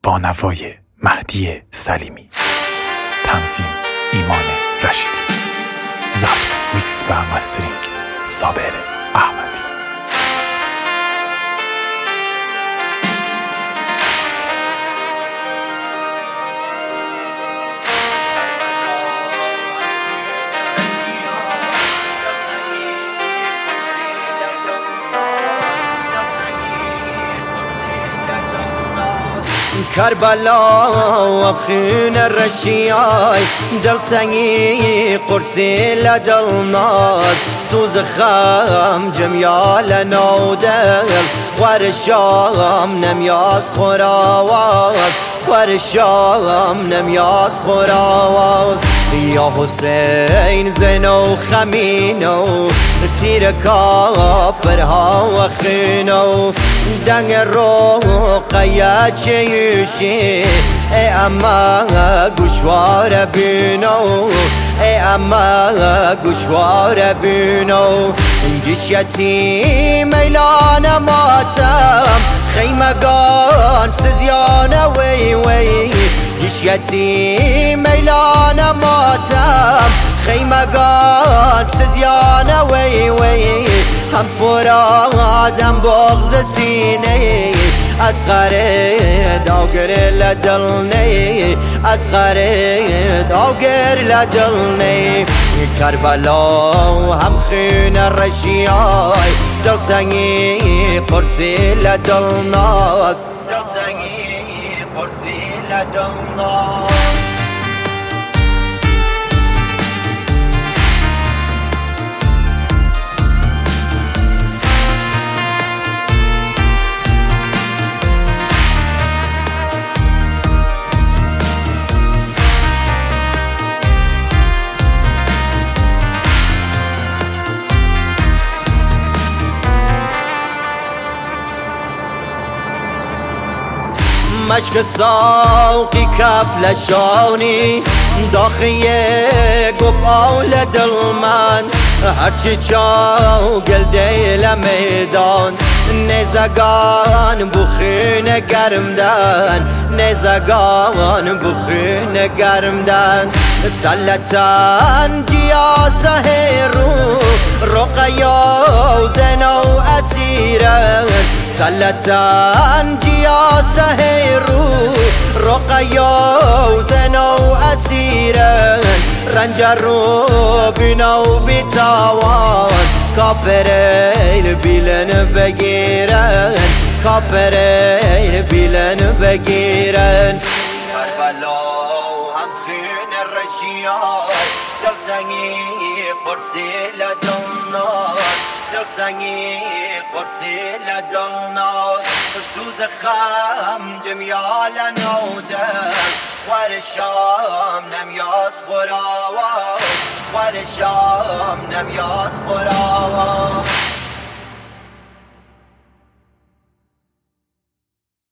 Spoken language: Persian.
با نوای مهدی سلیمی، تنظیم ایمان رشیدی، ضبط، میکس و مسترینگ صابر احمدی. کربلا و خون الرشیای دل سنگی قرصی لدلناد سوز خام جمیال نودل خوار شام نمیاز خوراواد خوار شام نمیاز خوراواد یا حسین زینو خمینو تیر کافرها و خینو دنگ رو قیاد چیوشی ای اما گوشوار بینو ای اما گوشوار بینو گشیتی میلان ماتم خیمگان سزیان وی وی گشیتی میلان ماتم خیمگان سزیان وی وی هم فرادم بغض سینه از غره داگر لدلنی از غره داگر لدلنی کربلا هم خون الرشیای دل سنگی قرصی لدلناک دل سنگی قرصی لدلناک مشک ساقی کف لشانی داخیه گبال دل من هرچی چاو گلده لمیدان نزگان بخین گرمدن نزگان بخین گرمدن سلطان جیا سهرو رقیا زنو اسیرن سلطان جیا سهرو رقیا زنو اسیرن رنجر رو بینو بیتاوان کافرین بیلن بگیرن کافرین بیلن بگیرن کربلا هم خون الرشیای دل سنگی قرصی لدلناد دل سنگی قرصی لدلناد سوز خام جمیال نودل خوار شام نمیاز خوراواد خوار شام نمیاز خوراواد